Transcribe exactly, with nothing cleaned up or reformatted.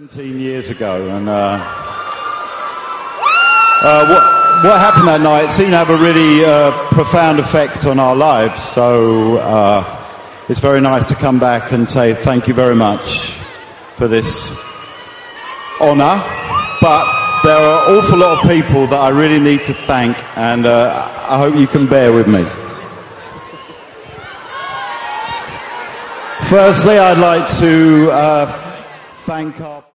seventeen years ago, and uh, uh, what, what happened that night seemed to have a really uh, profound effect on our lives, so uh, it's very nice to come back and say thank you very much for this honour, but there are an awful lot of people that I really need to thank, and uh, I hope you can bear with me. Firstly, I'd like to uh, thank our